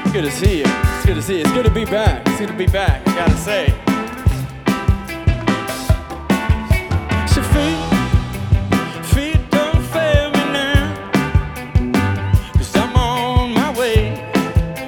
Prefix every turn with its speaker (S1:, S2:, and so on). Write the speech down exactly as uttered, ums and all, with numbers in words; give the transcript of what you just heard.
S1: Good to see you. It's good to see you. It's good to be back. It's good to be back, I gotta say.